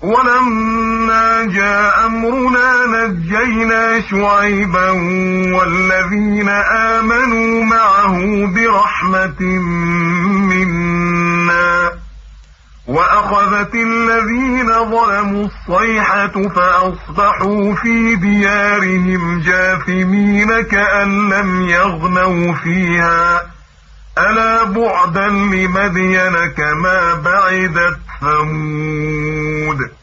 ولما جاء أمرنا نجينا شعيبا والذين آمنوا معه برحمة منا وأخذت الذين ظلموا الصيحة فأصبحوا في ديارهم جاثمين كأن لم يغنوا فيها ألا بعدا لمدين كما بعدت ثمود.